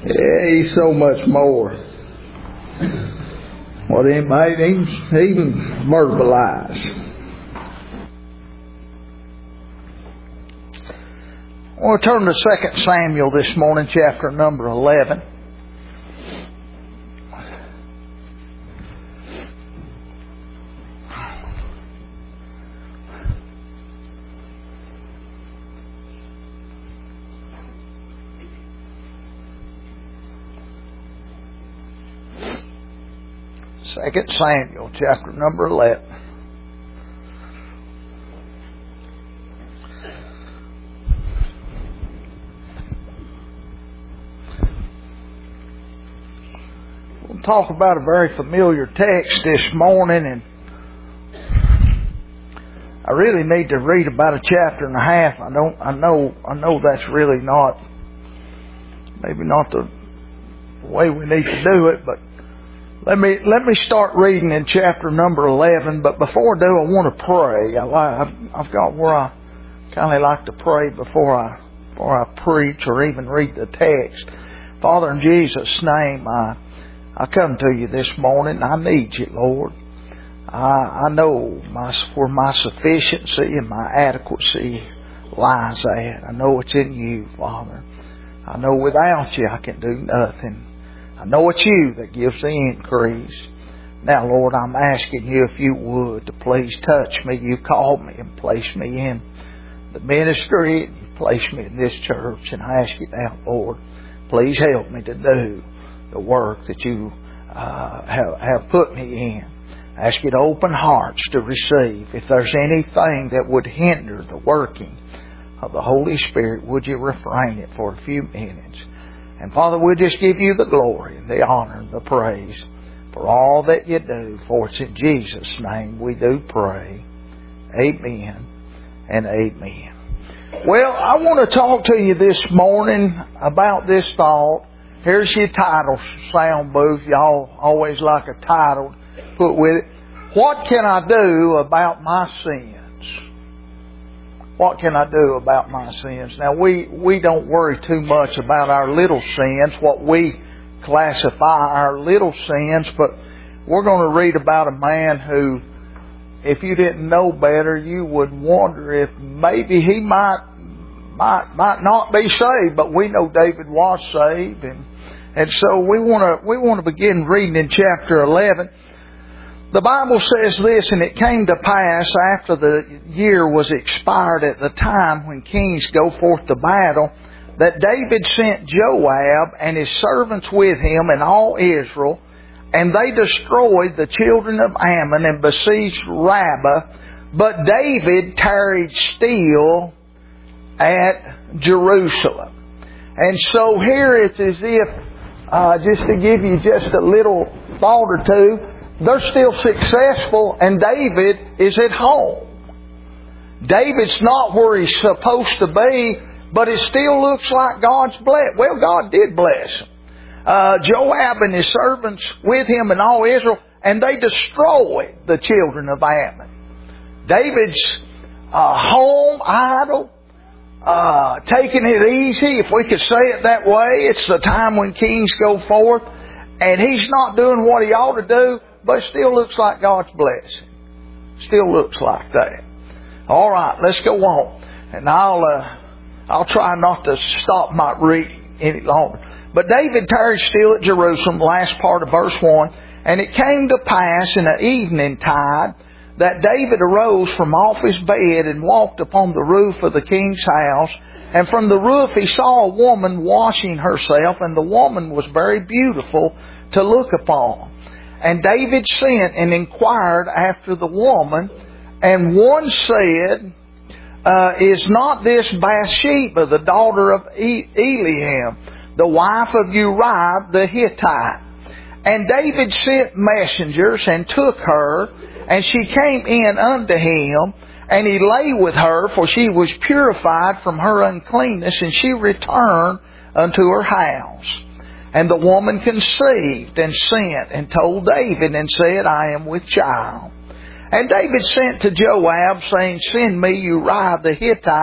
Yeah, He's so much more. What anybody even verbalize. I want to turn to 2 Samuel this morning, chapter number 11. Second Samuel, chapter number 11. We'll talk about a very familiar text this morning, and I really need to read about a chapter and a half. I know that's really maybe not the way we need to do it, but let me start reading in chapter number 11. But before I do, I want to pray. I've got where I kind of like to pray before I preach or even read the text. Father, in Jesus' name, I come to you this morning. I need you, Lord. I know where my sufficiency and my adequacy lies at. I know it's in you, Father. I know without you I can do nothing. I know it's you that gives the increase. Now, Lord, I'm asking you if you would to please touch me. You called me and placed me in the ministry and placed me in this church. And I ask you now, Lord, please help me to do the work that you have put me in. I ask you to open hearts to receive. If there's anything that would hinder the working of the Holy Spirit, would you refrain it for a few minutes? And Father, we'll just give you the glory and the honor and the praise for all that you do. For it's in Jesus' name we do pray. Amen and amen. Well, I want to talk to you this morning about this thought. Here's your title sound booth. Y'all always like a title to put with it. What can I do about my sins? What can I do about my sins? Now, we don't worry too much about our little sins, what we classify our little sins, but we're going to read about a man who, if you didn't know better, you would wonder if maybe he might not be saved, but we know David was saved, and so we want to begin reading in chapter 11. The Bible says this, and it came to pass after the year was expired at the time when kings go forth to battle, that David sent Joab and his servants with him and all Israel, and they destroyed the children of Ammon and besieged Rabbah. But David tarried still at Jerusalem. And so here it's as if, just to give you just a little thought or two, they're still successful and David is at home. David's not where he's supposed to be, but it still looks like God's blessed. Well, God did bless him. Joab and his servants with him and all Israel, and they destroyed the children of Ammon. David's home, idle, taking it easy, if we could say it that way. It's the time when kings go forth, and he's not doing what he ought to do, but it still looks like God's blessing. Still looks like that. All right, let's go on. And I'll try not to stop my reading any longer. But David tarried still at Jerusalem, last part of verse 1. And it came to pass in the evening tide that David arose from off his bed and walked upon the roof of the king's house. And from the roof he saw a woman washing herself, and the woman was very beautiful to look upon. And David sent and inquired after the woman, and one said, is not this Bathsheba, the daughter of Eliam, the wife of Uriah the Hittite? And David sent messengers and took her, and she came in unto him, and he lay with her, for she was purified from her uncleanness, and she returned unto her house. And the woman conceived and sent and told David and said, I am with child. And David sent to Joab, saying, Send me Uriah the Hittite.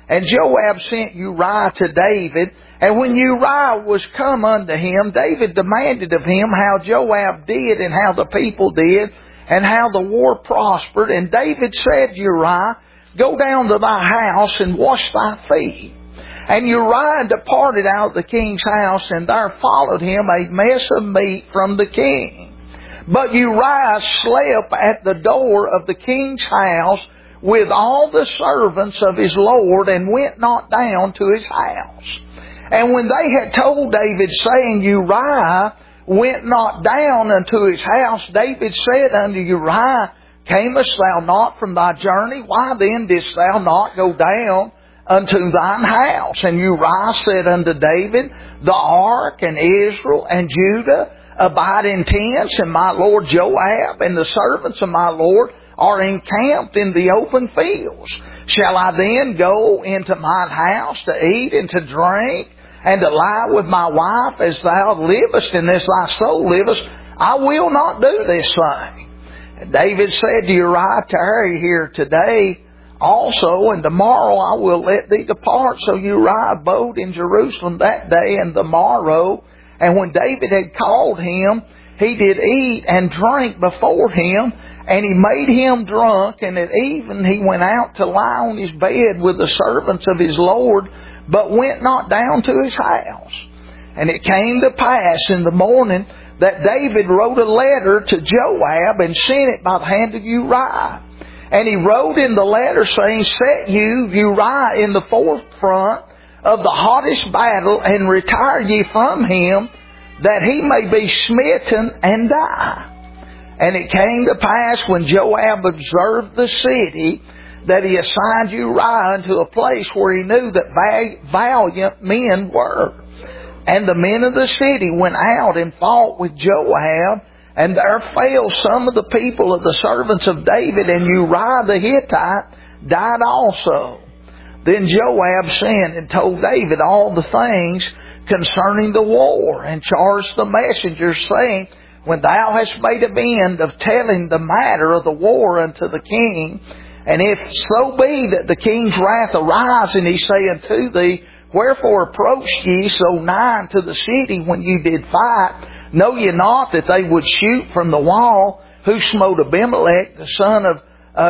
And Joab sent Uriah to David. And when Uriah was come unto him, David demanded of him how Joab did and how the people did and how the war prospered. And David said to Uriah, Go down to thy house and wash thy feet. And Uriah departed out of the king's house, and there followed him a mess of meat from the king. But Uriah slept at the door of the king's house with all the servants of his lord, and went not down to his house. And when they had told David, saying, Uriah went not down unto his house, David said unto Uriah, Camest thou not from thy journey? Why then didst thou not go down unto thine house? And Uriah said unto David, The ark and Israel and Judah abide in tents, and my lord Joab and the servants of my lord are encamped in the open fields. Shall I then go into mine house to eat and to drink, and to lie with my wife as thou livest and as thy soul livest? I will not do this thing. And David said to Uriah, Tarry here today also, and tomorrow I will let thee depart. So Uriah abode in Jerusalem that day and the morrow. And when David had called him, he did eat and drink before him, and he made him drunk. And at even he went out to lie on his bed with the servants of his lord, but went not down to his house. And it came to pass in the morning that David wrote a letter to Joab and sent it by the hand of Uriah. And he wrote in the letter, saying, Set you Uriah in the forefront of the hottest battle, and retire ye from him, that he may be smitten and die. And it came to pass, when Joab observed the city, that he assigned Uriah unto a place where he knew that valiant men were. And the men of the city went out and fought with Joab, and there fell some of the people of the servants of David, and Uriah the Hittite died also. Then Joab sent and told David all the things concerning the war, and charged the messengers, saying, When thou hast made an end of telling the matter of the war unto the king, and if so be that the king's wrath arise, and he say unto thee, Wherefore approached ye so nigh unto the city when you did fight? Know ye not that they would shoot from the wall, who smote Abimelech the son of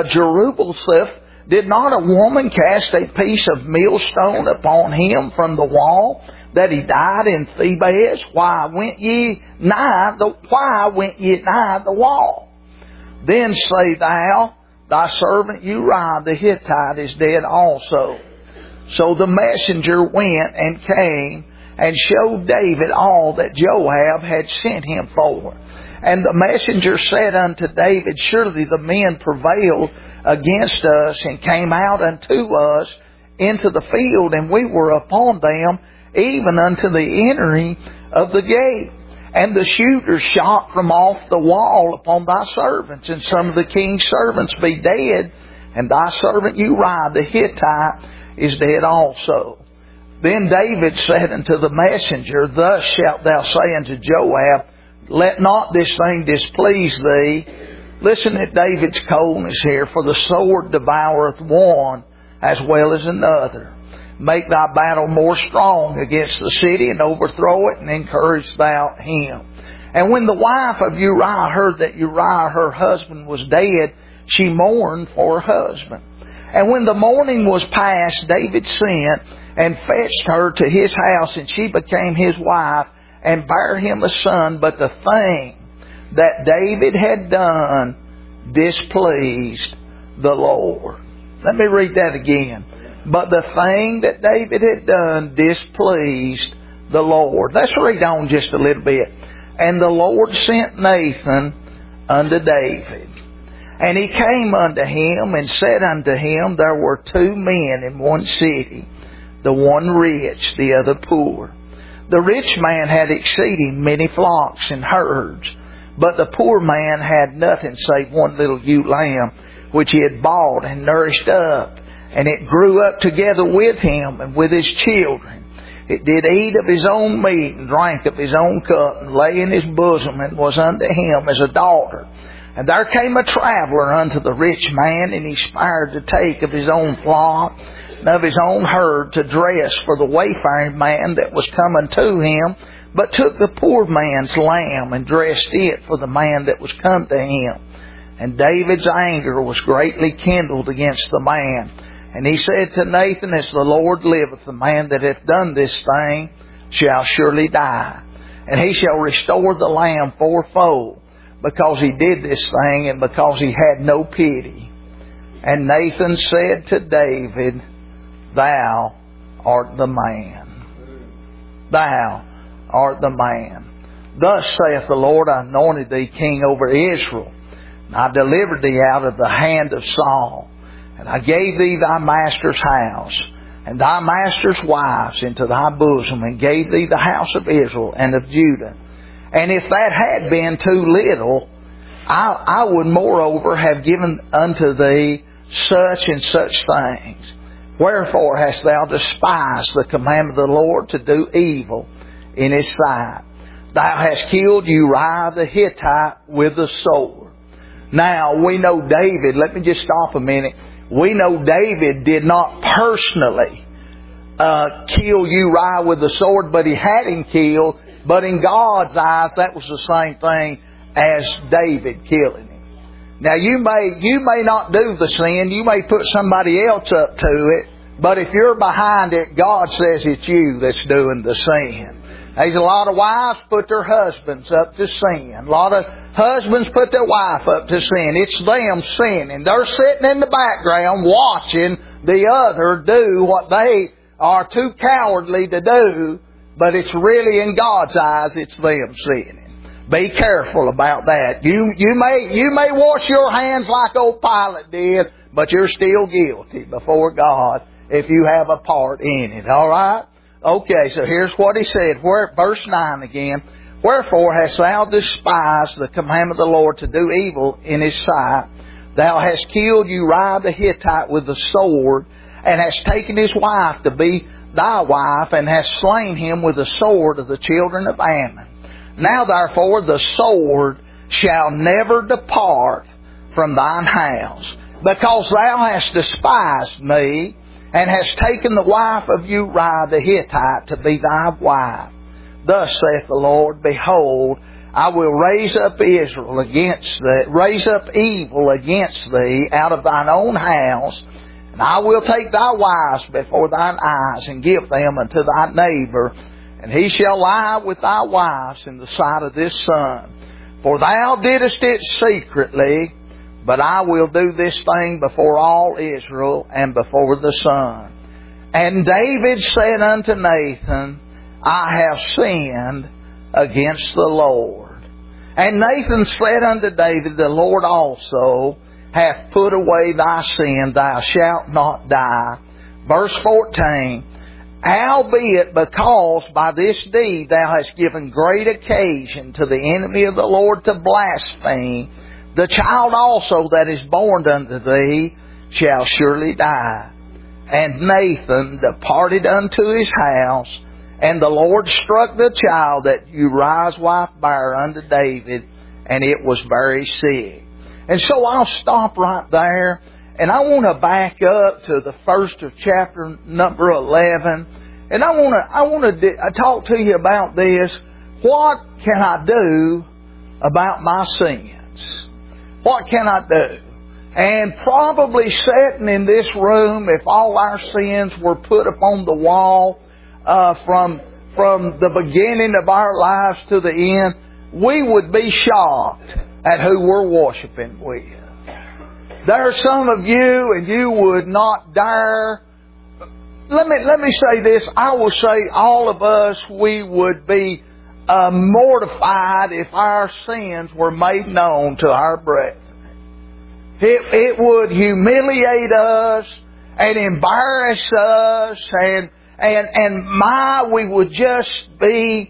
Jerubbaal? Did not a woman cast a piece of millstone upon him from the wall, that he died in Thebez? Why went ye nigh the wall? Then say thou, Thy servant Uriah the Hittite is dead also. So the messenger went and came and showed David all that Joab had sent him for. And the messenger said unto David, Surely the men prevailed against us, and came out unto us into the field, and we were upon them, even unto the entering of the gate. And the shooters shot from off the wall upon thy servants, and some of the king's servants be dead, and thy servant Uriah the Hittite is dead also. Then David said unto the messenger, Thus shalt thou say unto Joab, Let not this thing displease thee. Listen at David's coldness here. For the sword devoureth one as well as another. Make thy battle more strong against the city, and overthrow it, and encourage thou him. And when the wife of Uriah heard that Uriah her husband was dead, she mourned for her husband. And when the morning was past, David sent and fetched her to his house, and she became his wife, and bare him a son. But the thing that David had done displeased the Lord. Let me read that again. But the thing that David had done displeased the Lord. Let's read on just a little bit. And the Lord sent Nathan unto David. And he came unto him and said unto him, There were two men in one city, the one rich, the other poor. The rich man had exceeding many flocks and herds, but the poor man had nothing save one little ewe lamb, which he had bought and nourished up. And it grew up together with him and with his children. It did eat of his own meat, and drank of his own cup, and lay in his bosom, and was unto him as a daughter. And there came a traveller unto the rich man, and he spied to take of his own flock setting of his own herd to dress for the wayfaring man that was coming to him, but took the poor man's lamb and dressed it for the man that was come to him. And David's anger was greatly kindled against the man. And he said to Nathan, As the Lord liveth, the man that hath done this thing shall surely die. And he shall restore the lamb fourfold, because he did this thing, and because he had no pity. And Nathan said to David, Thou art the man. Thou art the man. Thus saith the Lord, I anointed thee king over Israel, and I delivered thee out of the hand of Saul. And I gave thee thy master's house, and thy master's wives into thy bosom, and gave thee the house of Israel and of Judah. And if that had been too little, I would moreover have given unto thee such and such things. Wherefore hast thou despised the commandment of the Lord to do evil in his sight? Thou hast killed Uriah the Hittite with the sword. Now we know David, let me just stop a minute. We know David did not personally kill Uriah with the sword, but he had him killed. But in God's eyes, that was the same thing as David killing him. Now you may not do the sin, you may put somebody else up to it, but if you're behind it, God says it's you that's doing the sin. There's a lot of wives put their husbands up to sin. A lot of husbands put their wife up to sin. It's them sinning. They're sitting in the background watching the other do what they are too cowardly to do, but it's really in God's eyes, it's them sinning. Be careful about that. You may wash your hands like old Pilate did, but you're still guilty before God if you have a part in it. All right? Okay, so here's what he said. Verse 9 again. Wherefore hast thou despised the commandment of the Lord to do evil in his sight? Thou hast killed Uriah the Hittite with the sword, and hast taken his wife to be thy wife, and hast slain him with the sword of the children of Ammon. Now therefore the sword shall never depart from thine house, because thou hast despised me, and hast taken the wife of Uriah the Hittite to be thy wife. Thus saith the Lord, Behold, I will raise up evil against thee out of thine own house, and I will take thy wives before thine eyes, and give them unto thy neighbor, and he shall lie with thy wives in the sight of this sun. For thou didst it secretly, but I will do this thing before all Israel and before the sun. And David said unto Nathan, I have sinned against the Lord. And Nathan said unto David, The Lord also hath put away thy sin, thou shalt not die. Verse 14, Howbeit, because by this deed thou hast given great occasion to the enemy of the Lord to blaspheme, the child also that is born unto thee shall surely die. And Nathan departed unto his house, and the Lord struck the child that Uriah's wife bare unto David, and it was very sick. And so I'll stop right there, and I want to back up to the first of chapter number 11, and I want to talk to you about this. What can I do about my sins? What can I do? And probably sitting in this room, if all our sins were put upon the wall from the beginning of our lives to the end, we would be shocked at who we're worshiping with. There are some of you, and you would not dare. Let me say this. I will say all of us, we would be mortified if our sins were made known to our brethren. It would humiliate us and embarrass us, and we would just be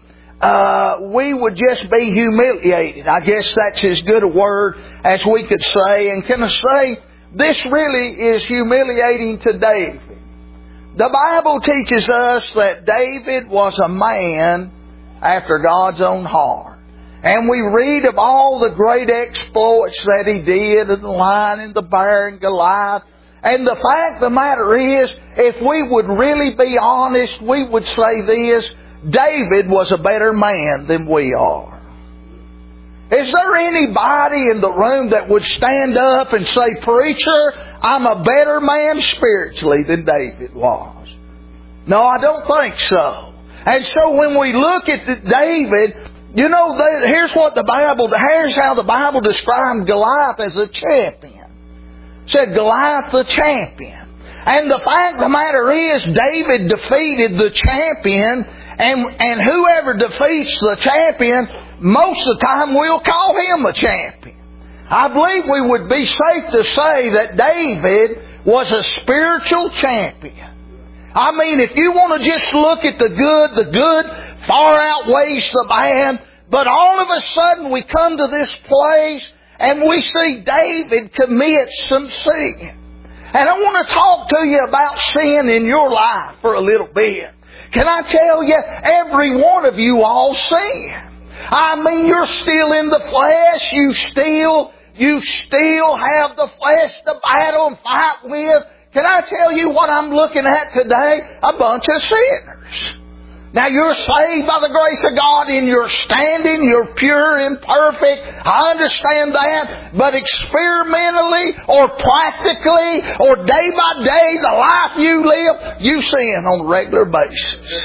humiliated. I guess that's as good a word as we could say. And can I say, this really is humiliating to David. The Bible teaches us that David was a man after God's own heart. And we read of all the great exploits that he did, and the lion and the bear and Goliath, And the fact of the matter is, if we would really be honest, we would say this: David was a better man than we are. Is there anybody in the room that would stand up and say, "Preacher, I'm a better man spiritually than David was"? No, I don't think so. And so when we look at David, you know, here's how the Bible described Goliath as a champion. It said Goliath the champion. And the fact of the matter is, David defeated the champion, and whoever defeats the champion, most of the time we'll call him a champion. I believe we would be safe to say that David was a spiritual champion. I mean, if you want to just look at the good far outweighs the bad. But all of a sudden we come to this place and we see David commit some sin. And I want to talk to you about sin in your life for a little bit. Can I tell you, every one of you all sin. I mean, you're still in the flesh. You still have the flesh to battle and fight with. Can I tell you what I'm looking at today? A bunch of sinners. Now, you're saved by the grace of God in your standing. You're pure and perfect. I understand that. But experimentally or practically or day by day, the life you live, you sin on a regular basis.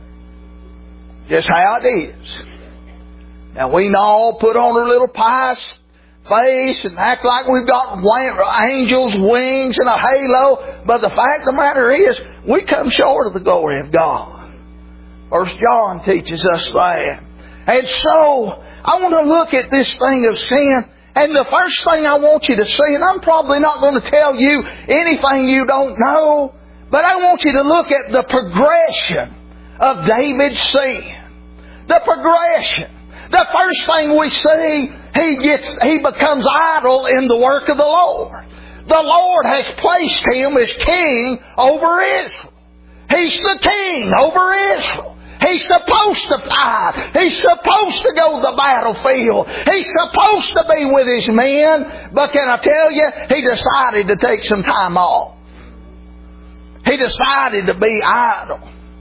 Just how it is. Now, we can all put on our little pious face and act like we've got angels' wings and a halo. But the fact of the matter is, we come short of the glory of God. 1 John teaches us that. And so, I want to look at this thing of sin. And the first thing I want you to see, and I'm probably not going to tell you anything you don't know, but I want you to look at the progression of David's sin. The progression. The first thing we see, he becomes idle in the work of the Lord. The Lord has placed him as king over Israel. He's the king over Israel. He's supposed to fight. He's supposed to go to the battlefield. He's supposed to be with his men. But can I tell you, he decided to take some time off. He decided to be idle.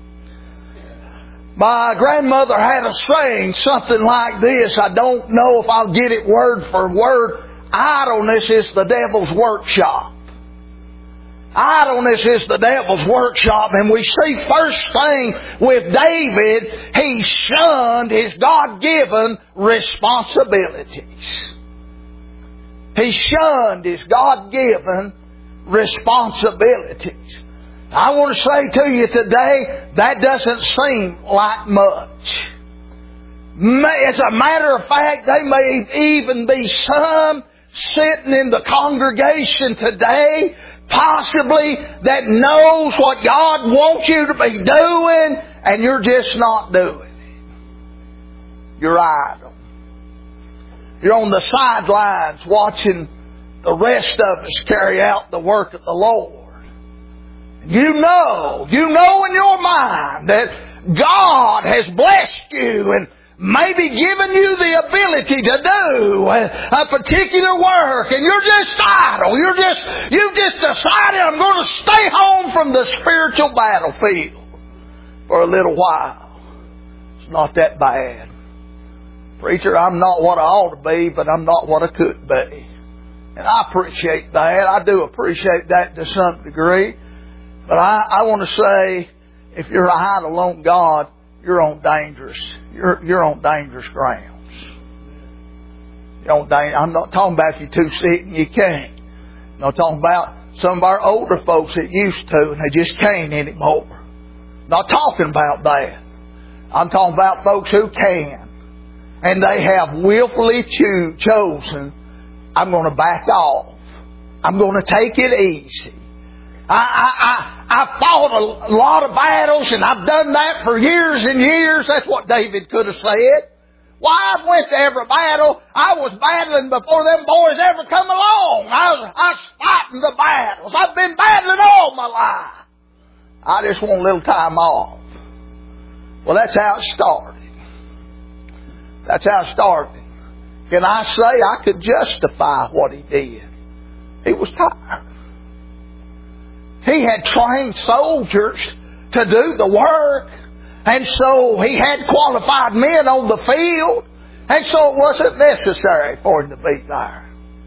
My grandmother had a saying, something like this. I don't know if I'll get it word for word. Idleness is the devil's workshop. Idleness is the devil's workshop. And we see first thing with David, he shunned his God-given responsibilities. He shunned his God-given responsibilities. I want to say to you today, that doesn't seem like much. As a matter of fact, there may even be some sitting in the congregation today, possibly, that knows what God wants you to be doing, and you're just not doing it. You're idle. You're on the sidelines watching the rest of us carry out the work of the Lord. You know in your mind that God has blessed you and maybe given you the ability to do a particular work, and you're just idle. You've just decided, I'm going to stay home from the spiritual battlefield for a little while. It's not that bad. Preacher, I'm not what I ought to be, but I'm not what I could be. And I appreciate that. I do appreciate that to some degree. But I want to say, if you're idle on God, you're on dangerous grounds. I'm not talking about if you're too sick and you can't. I'm not talking about some of our older folks that used to and they just can't anymore. I'm not talking about that. I'm talking about folks who can. And they have willfully chosen, I'm going to back off. I'm going to take it easy. I fought a lot of battles, and I've done that for years and years. That's what David could have said. Why, I went to every battle. I was battling before them boys ever come along. I was fighting the battles. I've been battling all my life. I just want a little time off. Well, that's how it started. That's how it started. Can I say I could justify what he did? He was tired. He had trained soldiers to do the work. And so he had qualified men on the field. And so it wasn't necessary for him to be there.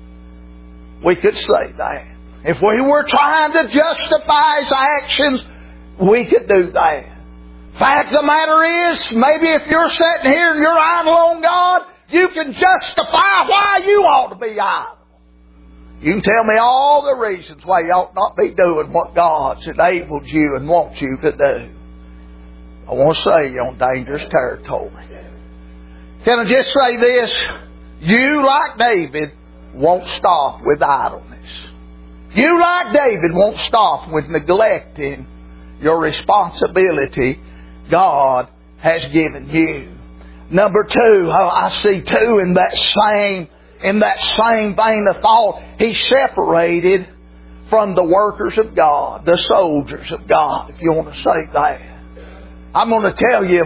We could say that. If we were trying to justify his actions, we could do that. Fact of the matter is, maybe if you're sitting here and you're idle on God, you can justify why you ought to be idle. You can tell me all the reasons why you ought not be doing what God's enabled you and wants you to do. I want to say you're on dangerous territory. Can I just say this? You, like David, won't stop with idleness. You, like David, won't stop with neglecting your responsibility God has given you. Number two, I see two in that same vein of thought. He separated from the workers of God, the soldiers of God, if you want to say that. I'm going to tell you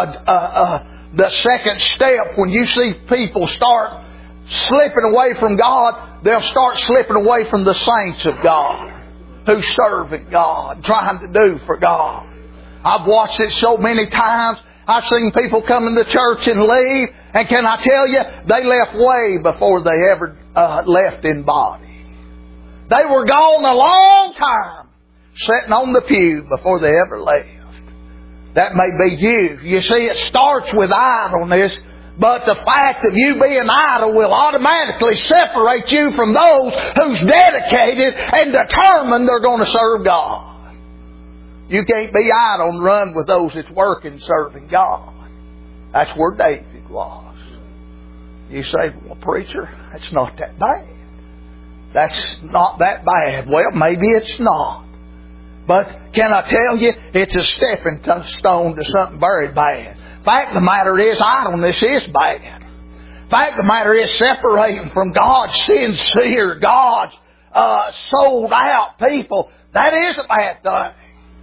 the second step. When you see people start slipping away from God, they'll start slipping away from the saints of God who's serving God, trying to do for God. I've watched it so many times. I've seen people come into church and leave, and can I tell you, they left way before they ever left in body. They were gone a long time, sitting on the pew before they ever left. That may be you. You see, it starts with idleness, but the fact of you being idle will automatically separate you from those who's dedicated and determined they're going to serve God. You can't be idle and run with those that's working serving God. That's where David was. You say, well, preacher, that's not that bad. That's not that bad. Well, maybe it's not. But can I tell you, it's a stepping stone to something very bad. Fact of the matter is, idleness is bad. Fact of the matter is, separating from God's sincere, God's sold out people, that is a bad thing.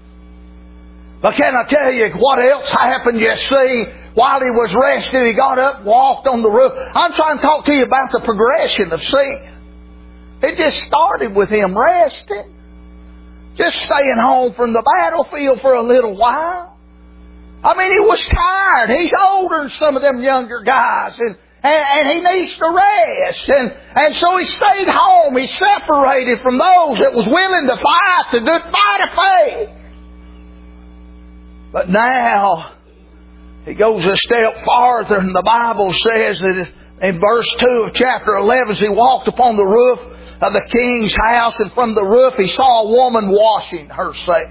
But can I tell you what else happened? You see, while he was resting, he got up and walked on the roof. I'm trying to talk to you about the progression of sin. It just started with him resting. Just staying home from the battlefield for a little while. I mean, he was tired. He's older than some of them younger guys. And he needs to rest. And so he stayed home. He separated from those that was willing to fight the good fight of faith. But now, he goes a step farther, and the Bible says that in verse 2 of chapter 11, as he walked upon the roof of the king's house, and from the roof he saw a woman washing herself.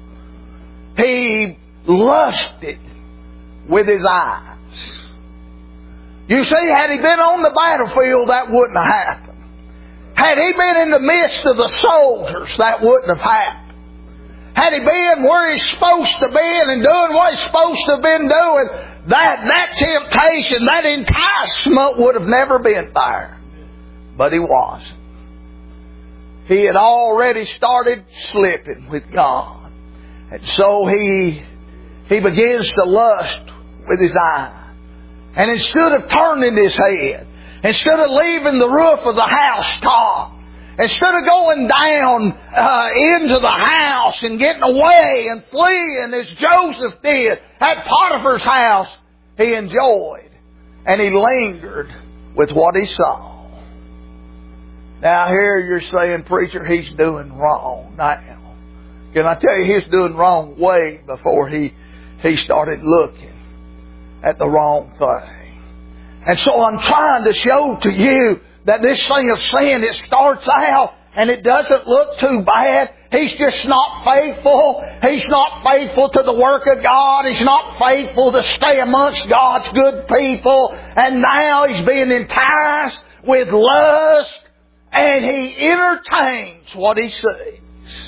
He lusted with his eyes. You see, had he been on the battlefield, that wouldn't have happened. Had he been in the midst of the soldiers, that wouldn't have happened. Had he been where he's supposed to be and doing what he's supposed to have been doing, that temptation, that enticement would have never been there. But he wasn't. He had already started slipping with God. And so he begins to lust with his eye. And instead of turning his head, instead of leaving the roof of the house top, instead of going down into the house and getting away and fleeing as Joseph did at Potiphar's house, he enjoyed and he lingered with what he saw. Now here you're saying, preacher, he's doing wrong now. Can I tell you, he's doing wrong way before he started looking at the wrong thing. And so I'm trying to show to you that this thing of sin, it starts out and it doesn't look too bad. He's just not faithful. He's not faithful to the work of God. He's not faithful to stay amongst God's good people. And now he's being enticed with lust, and he entertains what he sees.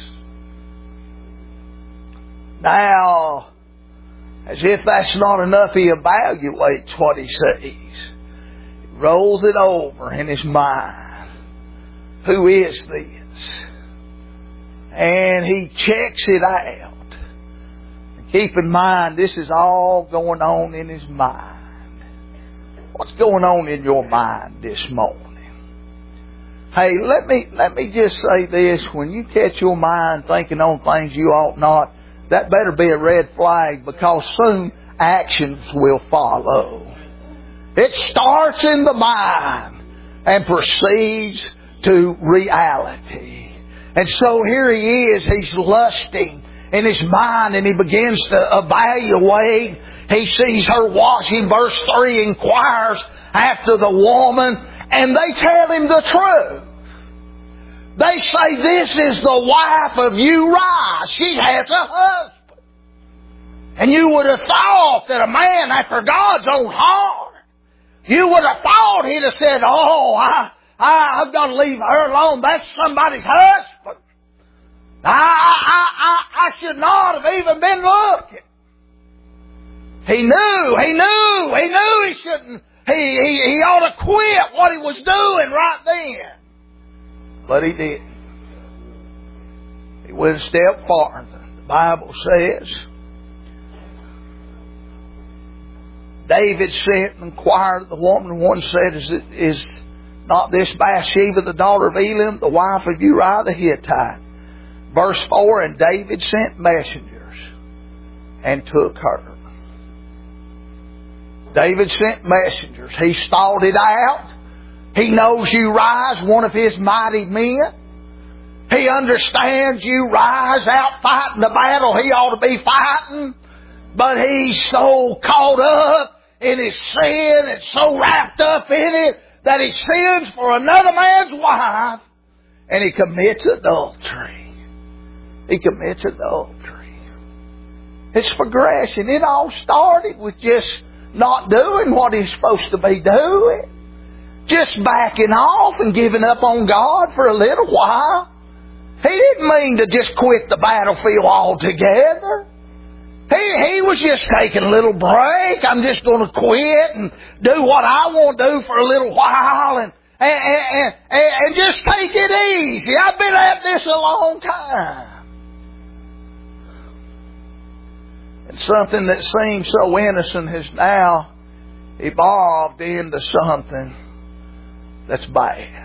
Now, as if that's not enough, he evaluates what he sees. He rolls it over in his mind. Who is this? And he checks it out. And keep in mind, this is all going on in his mind. What's going on in your mind this morning? Hey, let me just say this. When you catch your mind thinking on things you ought not, that better be a red flag, because soon actions will follow. It starts in the mind and proceeds to reality. And so here he is, he's lusting in his mind, and he begins to evaluate. He sees her washing. Verse 3 inquires after the woman, and they tell him the truth. They say, this is the wife of Uriah. She has a husband. And you would have thought that a man after God's own heart, you would have thought he'd have said, oh, I've got to leave her alone. That's somebody's husband. I should not have even been looking. He knew he shouldn't. He ought to quit what he was doing right then. But he didn't. He went a step farther. The Bible says, David sent and inquired of the woman. One said, is not this Bathsheba, the daughter of Eliam, the wife of Uriah the Hittite? Verse 4, and David sent messengers and took her. David sent messengers. He stalled it out. He knows Uriah's one of his mighty men. He understands Uriah's out fighting the battle he ought to be fighting. But he's so caught up in his sin and so wrapped up in it that he sins for another man's wife and he commits adultery. He commits adultery. It's progression. It all started with just not doing what he's supposed to be doing. Just backing off and giving up on God for a little while. He didn't mean to just quit the battlefield altogether. He was just taking a little break. I'm just going to quit and do what I want to do for a little while and just take it easy. I've been at this a long time. And something that seemed so innocent has now evolved into something that's bad.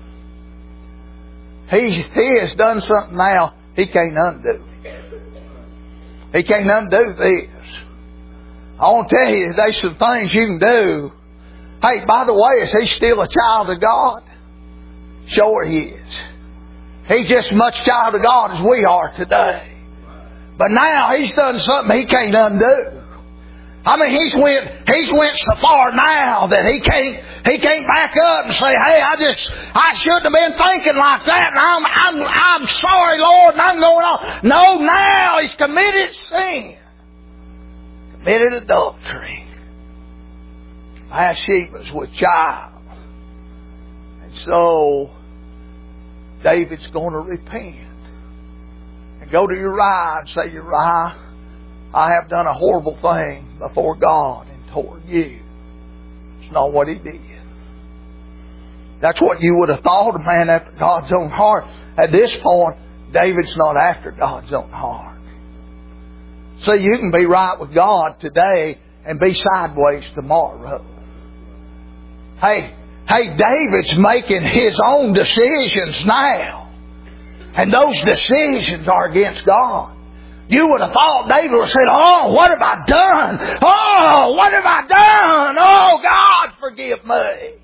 He has done something now he can't undo. He can't undo this. I want to tell you, there's some things you can do. Hey, by the way, is he still a child of God? Sure he is. He's just as much child of God as we are today. But now he's done something he can't undo. I mean, he's went so far now that he can't back up and say, hey, I shouldn't have been thinking like that, and I'm sorry, Lord, and I'm going on. No, now he's committed sin. Committed adultery. Bathsheba's with child. And so David's going to repent. And go to Uriah and say, Uriah, I have done a horrible thing before God and toward you. It's not what he did. That's what you would have thought, a man after God's own heart. At this point, David's not after God's own heart. So you can be right with God today and be sideways tomorrow. Hey, David's making his own decisions now. And those decisions are against God. You would have thought David would have said, oh, what have I done? Oh, what have I done? Oh, God, forgive me.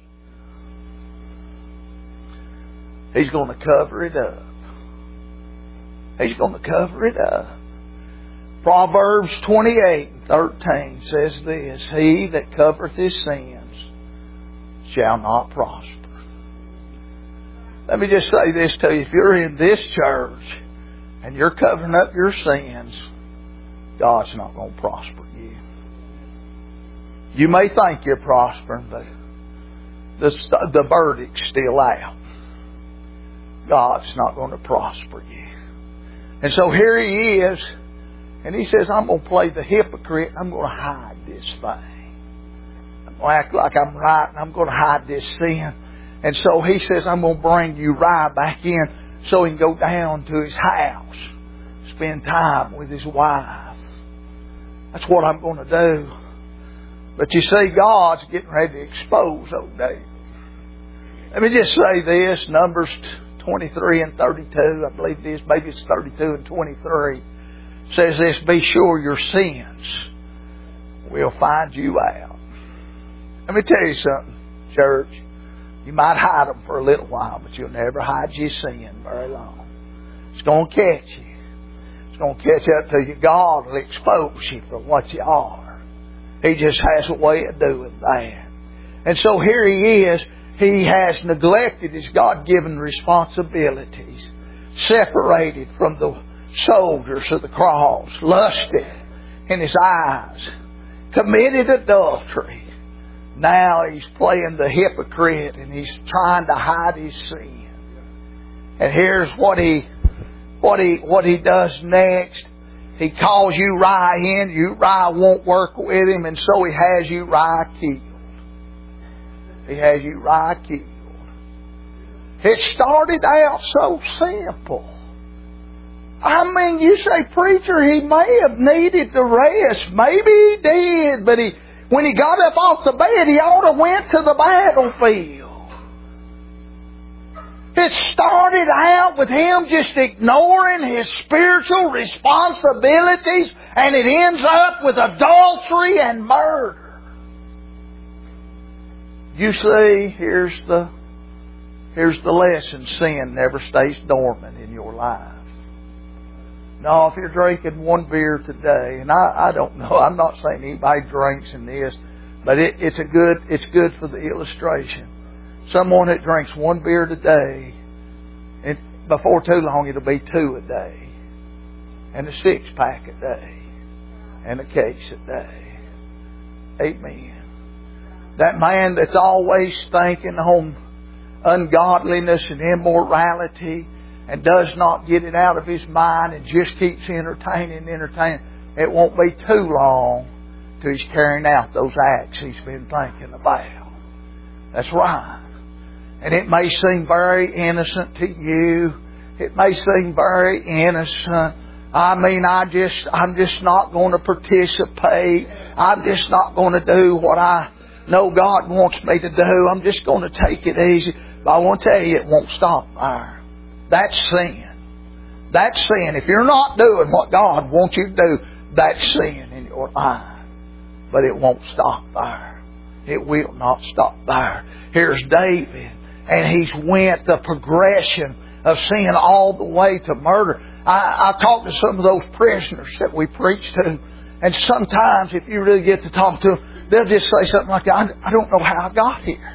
He's going to cover it up. He's going to cover it up. Proverbs 28:13 says this, he that covereth his sins shall not prosper. Let me just say this to you. If you're in this church and you're covering up your sins, God's not going to prosper you. You may think you're prospering, but the verdict's still out. God's not going to prosper you. And so here he is, and he says, I'm going to play the hypocrite. I'm going to hide this thing. I'm going to act like I'm right, and I'm going to hide this sin. And so he says, I'm going to bring Uriah back in so he can go down to his house, spend time with his wife. That's what I'm going to do. But you see, God's getting ready to expose old David. Let me just say this, Numbers 23 and 32, I believe it is, maybe it's 32 and 23, says this, be sure your sins will find you out. Let me tell you something, church. You might hide them for a little while, but you'll never hide your sin very long. It's going to catch you. It's going to catch up to you. God will expose you for what you are. He just has a way of doing that. And so here He is. He has neglected His God-given responsibilities, separated from the soldiers of the cross, lusted in his eyes, committed adultery. Now he's playing the hypocrite and he's trying to hide his sin. And here's what he does next. He calls Uriah in. Uriah won't work with him, and so he has Uriah killed. He has Uriah killed. It started out so simple. I mean, you say, preacher, he may have needed the rest. Maybe he did, but when he got up off the bed, he ought to went to the battlefield. It started out with him just ignoring his spiritual responsibilities, and it ends up with adultery and murder. You see, here's the lesson. Sin never stays dormant in your life. No, if you're drinking one beer today, and I don't know, I'm not saying anybody drinks in this, but it's good for the illustration. Someone that drinks one beer today, and before too long it'll be 2 a day, and a 6-pack a day, and a case a day. Amen. That man that's always thinking on ungodliness and immorality and does not get it out of his mind and just keeps entertaining, it won't be too long till he's carrying out those acts he's been thinking about. That's right. And it may seem very innocent to you. It may seem very innocent. I mean, I'm just not going to participate. I'm just not going to do what I know God wants me to do. I'm just going to take it easy. But I want to tell you, it won't stop there. That's sin. That's sin. If you're not doing what God wants you to do, that's sin in your life. But it won't stop there. It will not stop there. Here's David, and he's went the progression of sin all the way to murder. I talked to some of those prisoners that we preached to, and sometimes if you really get to talk to them, they'll just say something like that. I don't know how I got here.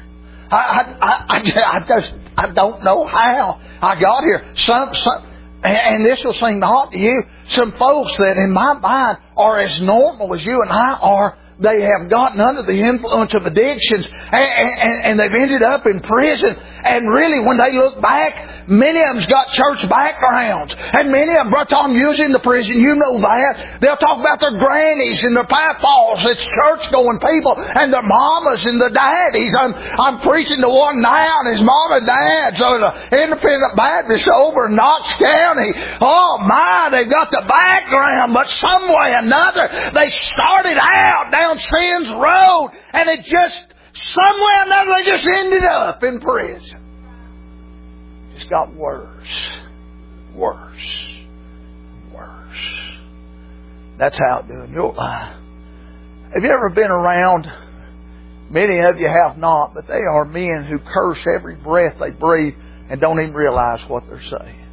I don't know how I got here. And this will seem odd to you. Some folks that in my mind are as normal as you and I are, they have gotten under the influence of addictions and they've ended up in prison. And really, when they look back, many of them's got church backgrounds. And many of them, Brother Tom, using the prison, you know that. They'll talk about their grannies and their papaws. It's church-going people. And their mamas and their daddies. I'm preaching to one now, and his mom and dad. So the Independent Baptist over in Knox County. Oh my, they've got the background. But some way or another, they started out down sin's road, and it just, some way or another, they just ended up in prison. Just got worse. That's how it does in your life. Have you ever been around, many of you have not, but they are men who curse every breath they breathe and don't even realize what they're saying.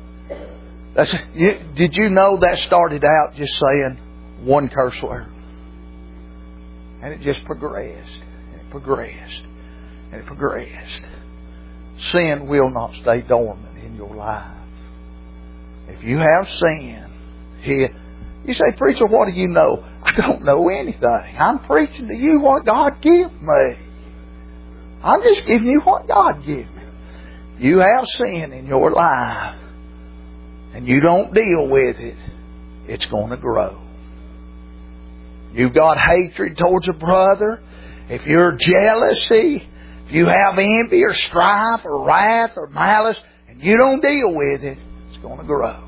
Did you know that started out just saying one curse word? And it just progressed. And it progressed. And it progressed. Sin will not stay dormant in your life. If you have sin, you say, preacher, what do you know? I don't know anything. I'm preaching to you what God gives me. I'm just giving you what God gives me. You have sin in your life and you don't deal with it, it's going to grow. You've got hatred towards a brother. If you're jealousy, if you have envy or strife or wrath or malice, and you don't deal with it, it's going to grow.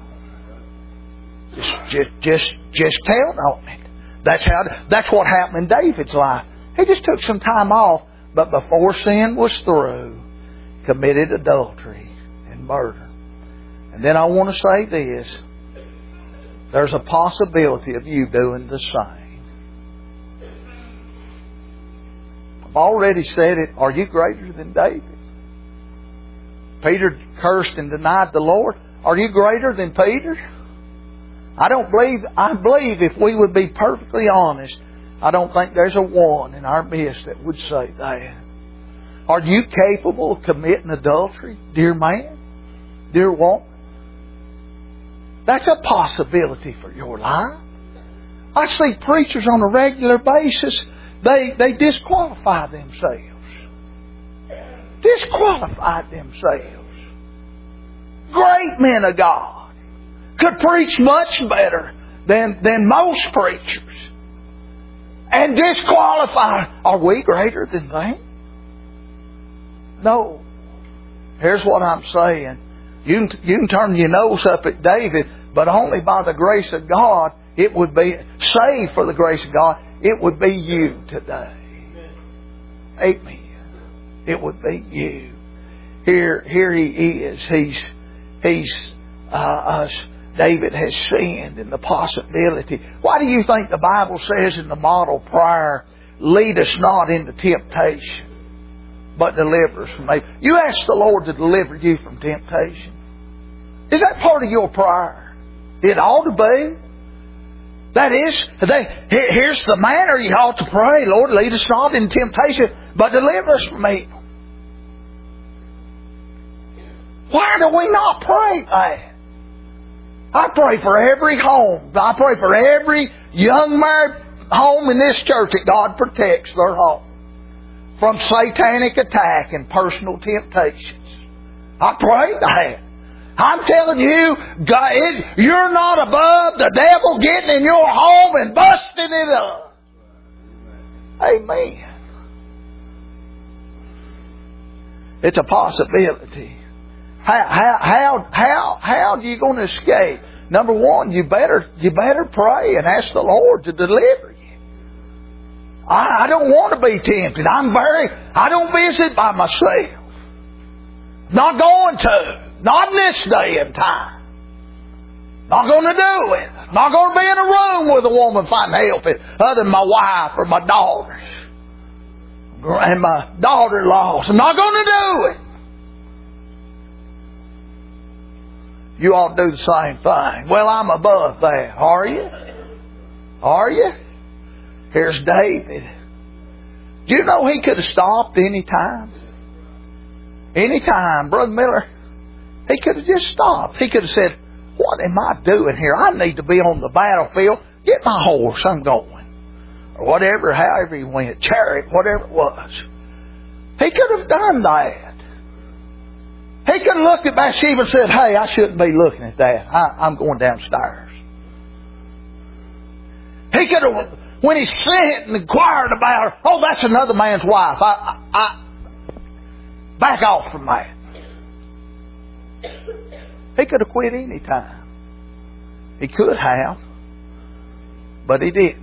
Just count on it. That's what happened in David's life. He just took some time off, but before sin was through, committed adultery and murder. And then I want to say this. There's a possibility of you doing the same. I've already said it. Are you greater than David? Peter cursed and denied the Lord. Are you greater than Peter? I believe if we would be perfectly honest, I don't think there's a one in our midst that would say that. Are you capable of committing adultery, dear man? Dear woman? That's a possibility for your life. I see preachers on a regular basis, they disqualify themselves. Disqualified themselves. Great men of God could preach much better than most preachers. And disqualified. Are we greater than they? No. Here's what I'm saying. You can turn your nose up at David, but only by the grace of God, it would be, saved for the grace of God, it would be you today. Amen. It would be you. Here he is. David has sinned, and the possibility. Why do you think the Bible says in the model prayer, lead us not into temptation, but deliver us from evil? You ask the Lord to deliver you from temptation. Is that part of your prayer? It ought to be. That is, here's the manner you ought to pray. Lord, lead us not into temptation, but deliver us from evil. Why do we not pray that? I pray for every home. I pray for every young married home in this church that God protects their home from satanic attack and personal temptations. I pray that. I'm telling you, God, you're not above the devil getting in your home and busting it up. Amen. It's a possibility. How are you going to escape? Number one, you better pray and ask the Lord to deliver you. I don't want to be tempted. I don't visit by myself. Not going to. Not in this day and time. Not going to do it. Not going to be in a room with a woman finding help other than my wife or my daughters and my daughter-in-laws. I'm not going to do it. You ought to do the same thing. Well, I'm above that. Are you? Are you? Here's David. Do you know he could have stopped any time? Any time, Brother Miller. He could have just stopped. He could have said, what am I doing here? I need to be on the battlefield. Get my horse. I'm going. Or whatever, however he went. Chariot, whatever it was. He could have done that. He could have looked at Bathsheba and said, hey, I shouldn't be looking at that. I'm going downstairs. He could have, when he sent and inquired about her, oh, that's another man's wife. I back off from that. He could have quit any time. He could have, but he didn't.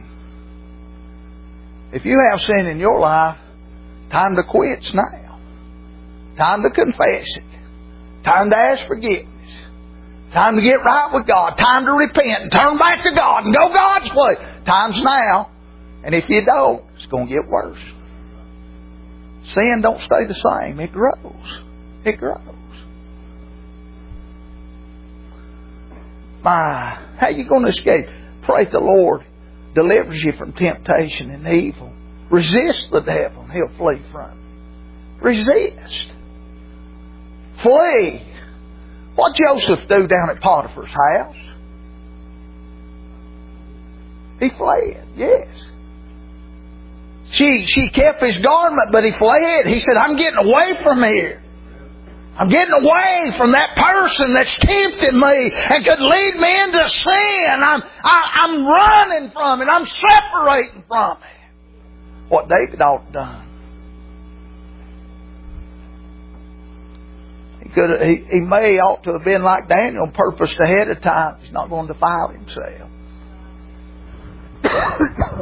If you have sin in your life, time to quit's now. Time to confess it. Time to ask forgiveness. Time to get right with God. Time to repent and turn back to God and go God's way. Time's now. And if you don't, it's going to get worse. Sin don't stay the same. It grows. It grows. How are you going to escape? Pray the Lord delivers you from temptation and evil. Resist the devil and he'll flee from you. Resist. Flee. What did Joseph do down at Potiphar's house? He fled, yes. She kept his garment, but he fled. He said, I'm getting away from here. I'm getting away from that person that's tempting me and could lead me into sin. I'm running from it. I'm separating from it. What David ought to have done. He may ought to have been like Daniel and purposed ahead of time. He's not going to defile himself.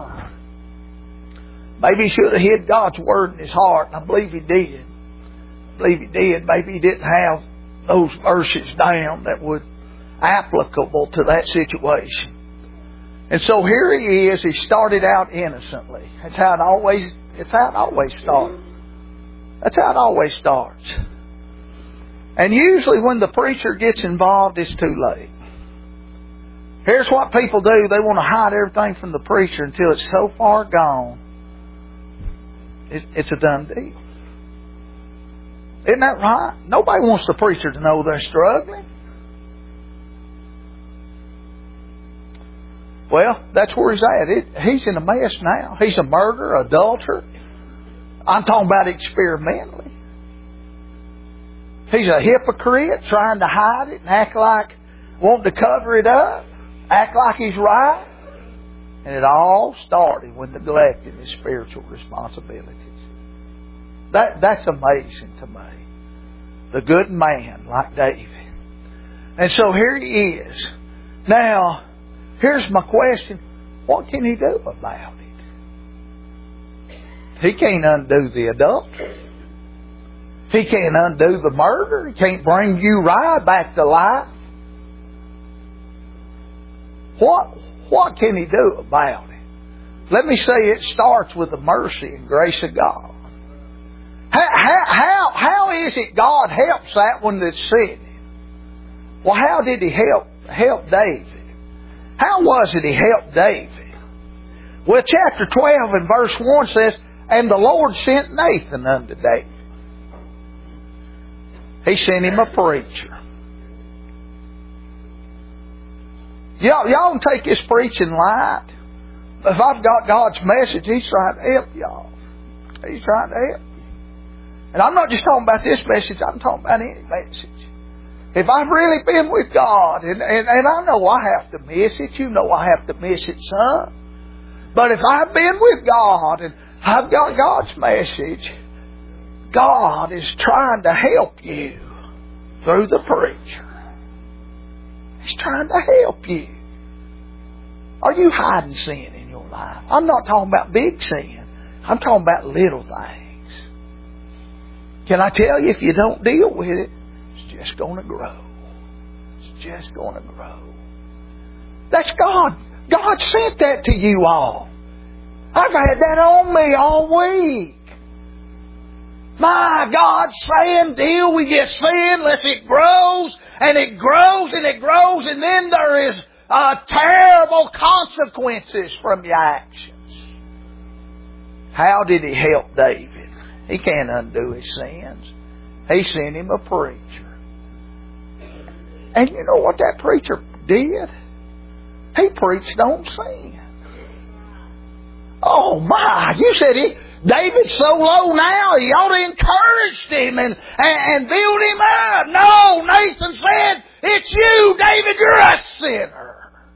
Maybe he should have hid God's word in his heart. I believe he did. believe he did. Maybe he didn't have those verses down that were applicable to that situation. And so here he is. He started out innocently. That's how it always starts. That's how it always starts. And usually when the preacher gets involved, it's too late. Here's what people do. They want to hide everything from the preacher until it's so far gone. It's a done deal. Isn't that right? Nobody wants the preacher to know they're struggling. Well, that's where he's at. He's in a mess now. He's a murderer, adulterer. I'm talking about experimentally. He's a hypocrite trying to hide it and act like wanting to cover it up. Act like he's right. And it all started with neglecting his spiritual responsibilities. That's amazing to me. The good man like David. And so here he is. Now, here's my question. What can he do about it? He can't undo the adultery. He can't undo the murder. He can't bring Uriah back to life. What can he do about it? Let me say it starts with the mercy and grace of God. How is it God helps that one that's sinning? Well, how did he help David? How was it he helped David? Well, chapter 12 and verse 1 says, and the Lord sent Nathan unto David. He sent him a preacher. Y'all can take this preaching light. If I've got God's message, He's trying to help y'all. He's trying to help you. And I'm not just talking about this message, I'm talking about any message. If I've really been with God, and I know I have to miss it, you know I have to miss it some. But if I've been with God and I've got God's message, God is trying to help you through the preacher. He's trying to help you. Are you hiding sin in your life? I'm not talking about big sin. I'm talking about little things. Can I tell you, if you don't deal with it, it's just going to grow. It's just going to grow. That's God. God sent that to you all. I've had that on me all week. My God, saying deal with your sin lest it grows and it grows and it grows, and then there is terrible consequences from your actions. How did He help David? He can't undo his sins. He sent him a preacher. And you know what that preacher did? He preached on sin. Oh my! You said David's so low now, he ought to encourage him and build him up. No, Nathan said, it's you, David, you're a sinner.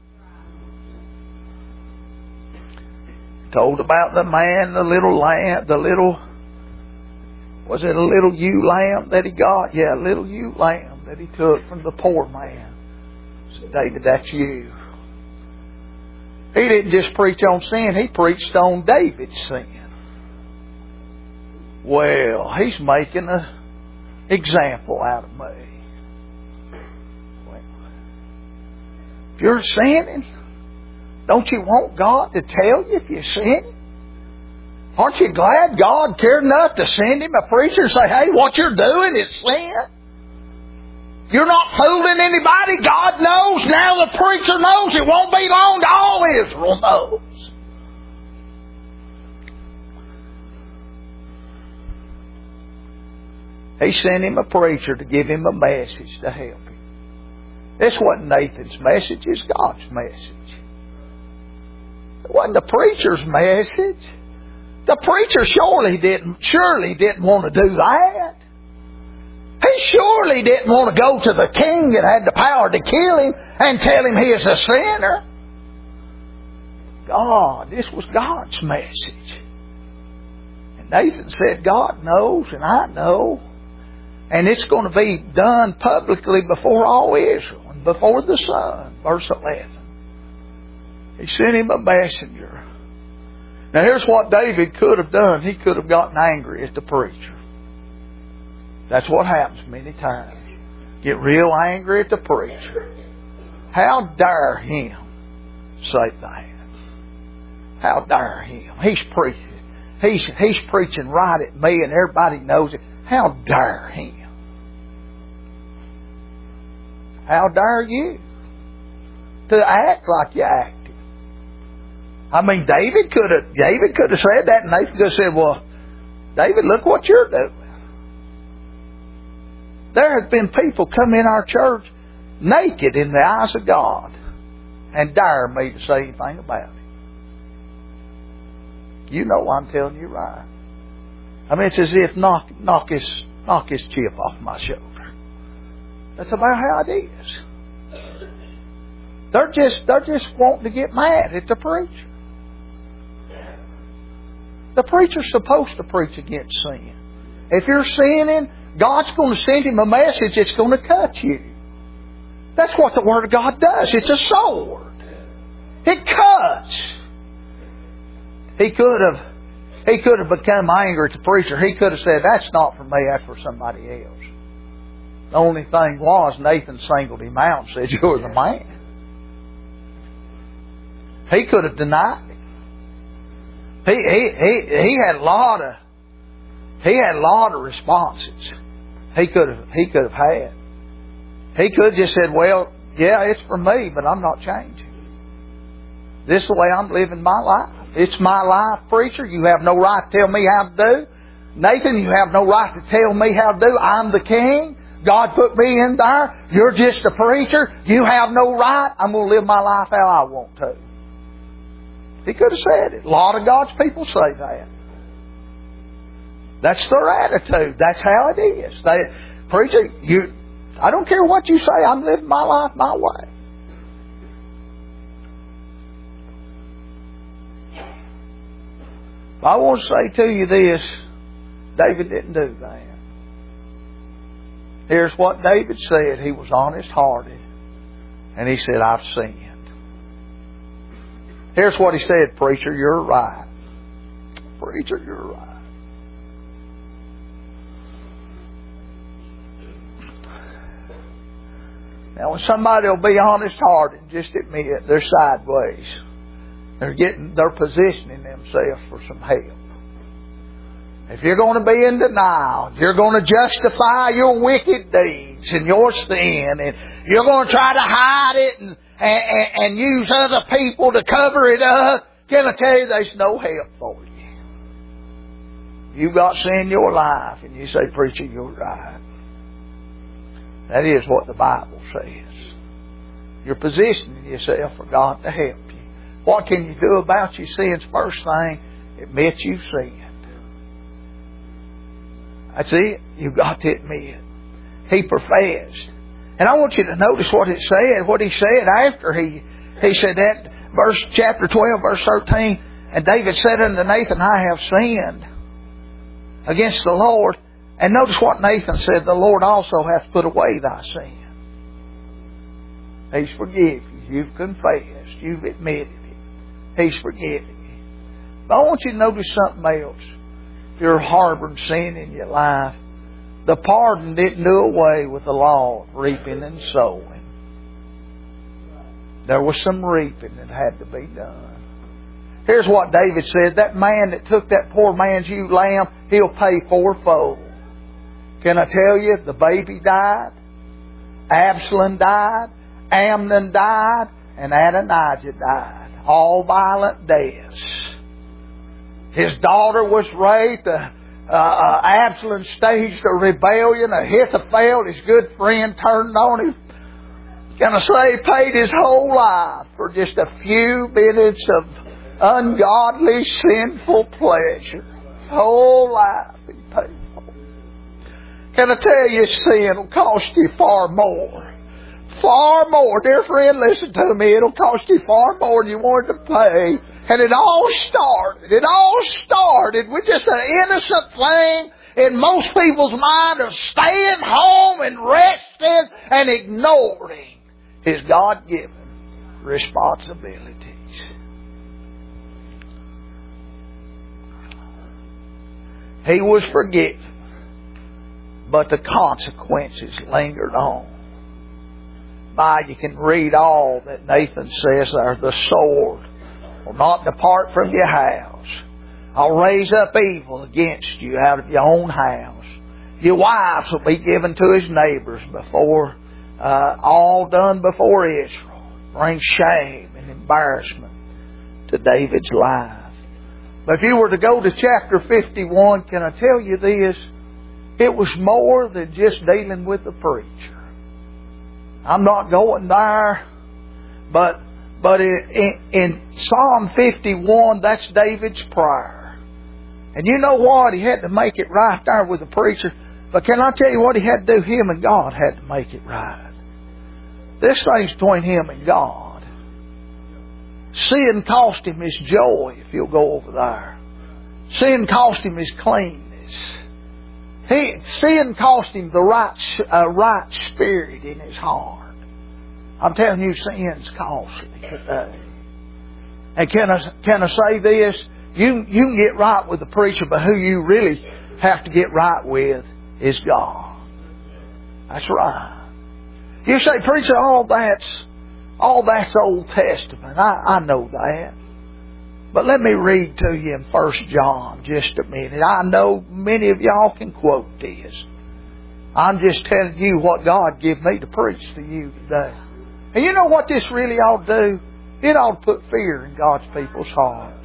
Told about the man, the little lamb, was it a little ewe lamb that he got? Yeah, a little ewe lamb that he took from the poor man. Said, David, that's you. He didn't just preach on sin, he preached on David's sin. Well, he's making an example out of me. Well, if you're sinning, don't you want God to tell you if you're sinning? Aren't you glad God cared enough to send him a preacher and say, hey, what you're doing is sin? You're not fooling anybody. God knows. Now the preacher knows. It won't be long till all Israel knows. He sent him a preacher to give him a message to help him. This wasn't Nathan's message. It's God's message. It wasn't the preacher's message. The preacher surely didn't want to do that. He surely didn't want to go to the king that had the power to kill him and tell him he is a sinner. This was God's message. And Nathan said, God knows and I know. And it's going to be done publicly before all Israel and before the Son. Verse 11. He sent him a messenger. Now here's what David could have done. He could have gotten angry at the preacher. That's what happens many times. Get real angry at the preacher. How dare him say that? How dare him? He's preaching. He's preaching right at me and everybody knows it. How dare him? How dare you to act like you acted? I mean, David could have said that, and Nathan could have said, "Well, David, look what you're doing." There have been people come in our church naked in the eyes of God and dare me to say anything about it. You know I'm telling you right. I mean, it's as if knock his chip off my shoulder. That's about how it is. They're just wanting to get mad at the preacher. The preacher's supposed to preach against sin. If you're sinning, God's going to send him a message that's going to cut you. That's what the Word of God does. It's a sword. It cuts. He could have become angry at the preacher. He could have said, "That's not for me, that's for somebody else." The only thing was, Nathan singled him out and said, "You're the man." He could have denied it. He had a lot of responses. He could have had. He could have just said, "Well, yeah, it's for me, but I'm not changing. This is the way I'm living my life. It's my life, preacher. You have no right to tell me how to do. Nathan, you have no right to tell me how to do. I'm the king. God put me in there. You're just a preacher. You have no right. I'm going to live my life how I want to." He could have said it. A lot of God's people say that. That's their attitude. That's how it is. Preacher, I don't care what you say. I'm living my life my way. I want to say to you this. David didn't do that. Here's what David said. He was honest-hearted. And he said, "I've sinned." Here's what he said, "Preacher, you're right. Preacher, you're right." Now, when somebody will be honest-hearted and just admit they're sideways, they're positioning themselves for some help. If you're going to be in denial, you're going to justify your wicked deeds and your sin, and you're going to try to hide it and use other people to cover it up, can I tell you there's no help for you. You've got sin in your life, and you say, "Preacher, you're right." That is what the Bible says. You're positioning yourself for God to help you. What can you do about your sins? First thing, admit you've sinned. That's it. You've got to admit. He professed. And I want you to notice what it said, what he said after he said that. Chapter 12, verse 13. "And David said unto Nathan, I have sinned against the Lord." And notice what Nathan said, "The Lord also hath put away thy sin." He's forgiven you. You've confessed. You've admitted it. He's forgiven you. But I want you to notice something else. If you're harboring sin in your life, the pardon didn't do away with the law of reaping and sowing. There was some reaping that had to be done. Here's what David said. That man that took that poor man's ewe lamb, he'll pay fourfold. Can I tell you, the baby died, Absalom died, Amnon died, and Adonijah died. All violent deaths. His daughter was raped. Absalom staged a rebellion. Ahithophel, his good friend, turned on him. Can I say, he paid his whole life for just a few minutes of ungodly, sinful pleasure. His whole life he paid for. Can I tell you, sin will cost you far more. Far more. Dear friend, listen to me. It'll cost you far more than you wanted to pay. And it all started with just an innocent thing in most people's mind of staying home and resting and ignoring his God-given responsibilities. He was forgiven. but the consequences lingered on. You can read all that Nathan says there. The sword will not depart from your house. I'll raise up evil against you out of your own house. Your wives will be given to his neighbors before, all done before Israel. Bring shame and embarrassment to David's life. But if you were to go to chapter 51, can I tell you this? It was more than just dealing with the preacher. I'm not going there, but in Psalm 51, that's David's prayer. And you know what? He had to make it right there with the preacher. But can I tell you what he had to do? Him and God had to make it right. This thing's between him and God. Sin cost him his joy, if you'll go over there. Sin cost him his cleanness. Sin cost him the right spirit in his heart. I'm telling you, sin's costly today. And can I say this? You can get right with the preacher, but who you really have to get right with is God. That's right. You say, preacher, all that's Old Testament. I know that. But let me read to you in 1 John just a minute. I know many of y'all can quote this. I'm just telling you what God gave me to preach to you today. And you know what this really ought to do? It ought to put fear in God's people's hearts.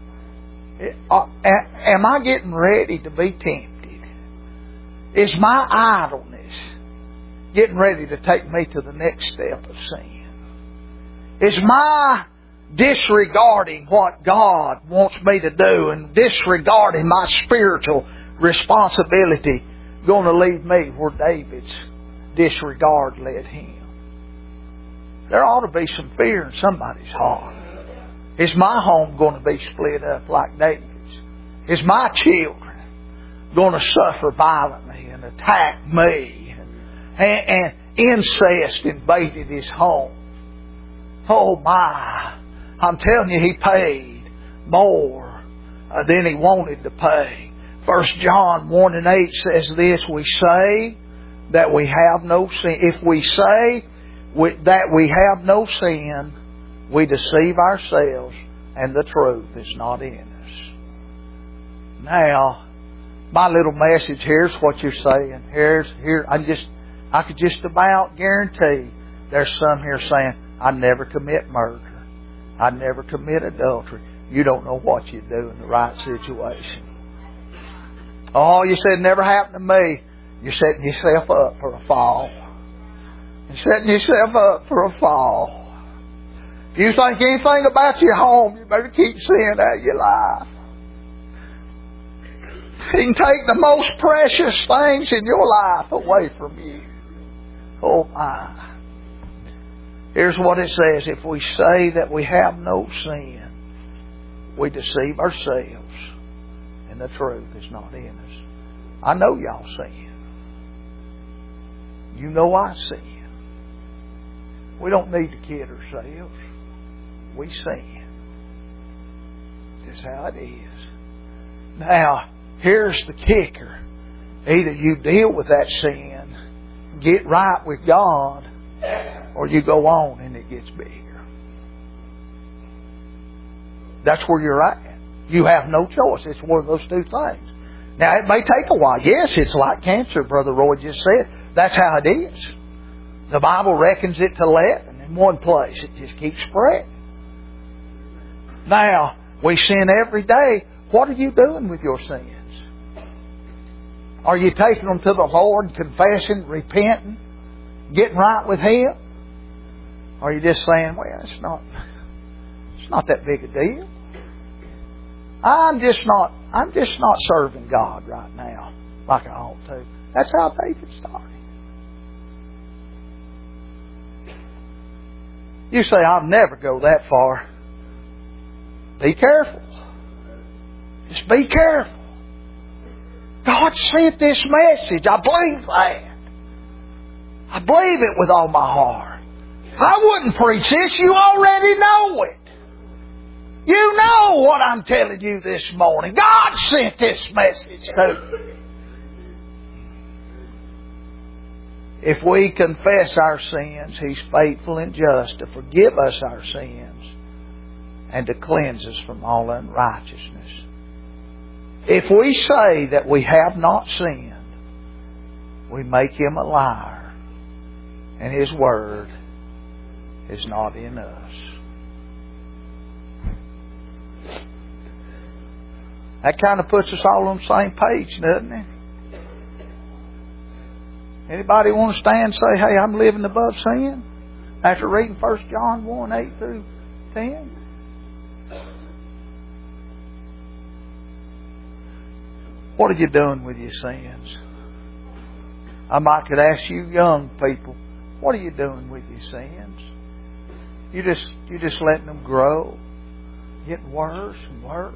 Am I getting ready to be tempted? Is my idleness getting ready to take me to the next step of sin? Is my disregarding what God wants me to do and disregarding my spiritual responsibility going to lead me where David's disregard led him? There ought to be some fear in somebody's heart. Is my home going to be split up like David's? Is my children going to suffer violently and attack me? And incest invaded his home. Oh my. I'm telling you, he paid more than he wanted to pay. 1 John 1 and 8 says this, we say that we have no sin. If we say that we have no sin, we deceive ourselves and the truth is not in us. Now, my little message here's what you're saying. I could just about guarantee there's some here saying, I never commit murder. I never commit adultery. You don't know what you do in the right situation. Oh, you said it never happened to me. You're setting yourself up for a fall. You're setting yourself up for a fall. If you think anything about your home, you better keep sin out of your life. He can take the most precious things in your life away from you. Oh my. Here's what it says. If we say that we have no sin, we deceive ourselves and the truth is not in us. I know y'all sin. You know I sin. We don't need to kid ourselves. We sin. That's how it is. Now, here's the kicker. Either you deal with that sin, get right with God, or you go on and it gets bigger. That's where you're at. You have no choice. It's one of those two things. Now, it may take a while. Yes, it's like cancer, Brother Roy just said. That's how it is. The Bible reckons it to 11 in one place. It just keeps spreading. Now, we sin every day. What are you doing with your sins? Are you taking them to the Lord, confessing, repenting, getting right with Him? Or are you just saying, well, it's not that big a deal. I'm just not serving God right now like I ought to. That's how David started. You say, I'll never go that far. Be careful. Just be careful. God sent this message. I believe that. I believe it with all my heart. I wouldn't preach this. You already know it. You know what I'm telling you this morning. God sent this message to you. If we confess our sins, He's faithful and just to forgive us our sins and to cleanse us from all unrighteousness. If we say that we have not sinned, we make Him a liar, and His Word is not in us. That kind of puts us all on the same page, doesn't it? Anybody want to stand and say, hey, I'm living above sin? After reading 1 John 1, 8 through 10? What are you doing with your sins? I might could ask you young people, what are you doing with your sins? You just letting them grow, getting worse and worse.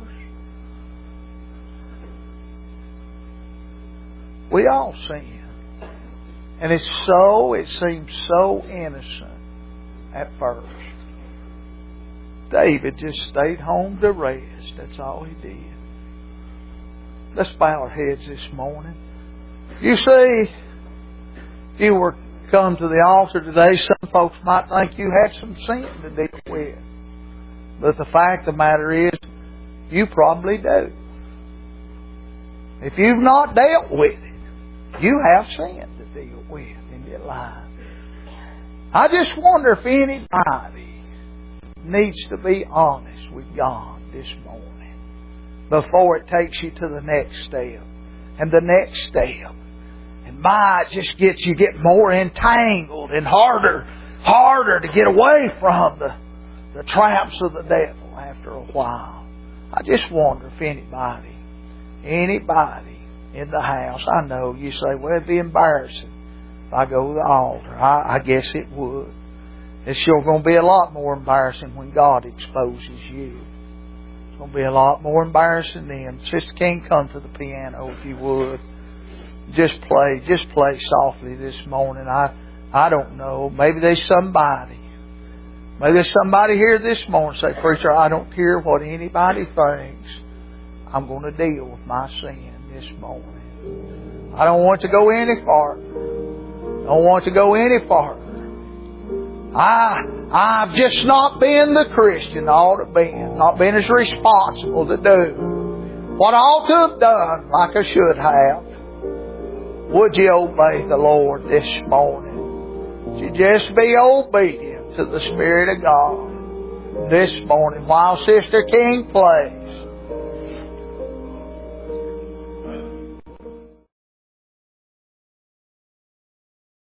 We all sin. And it seems so innocent at first. David just stayed home to rest. That's all he did. Let's bow our heads this morning. You see, if you were to come to the altar today, some folks might think you had some sin to deal with. But the fact of the matter is, you probably do. If you've not dealt with it, you have sin to deal with in your life. I just wonder if anybody needs to be honest with God this morning before it takes you to the next step and the next step. And might just get more entangled and harder to get away from the traps of the devil after a while. I just wonder if anybody in the house, I know you say, well, it'd be embarrassing if I go to the altar. I guess it would. It's sure going to be a lot more embarrassing when God exposes you. It's going to be a lot more embarrassing then. Sister King, come to the piano if you would. Just play softly this morning. I don't know. Maybe there's somebody here this morning say, preacher, I don't care what anybody thinks. I'm going to deal with my sin this morning. I don't want to go any farther. I've just not been the Christian I ought to be. Not been as responsible to do what I ought to have done like I should have. Would you obey the Lord this morning? Would you just be obedient to the Spirit of God this morning while Sister King plays?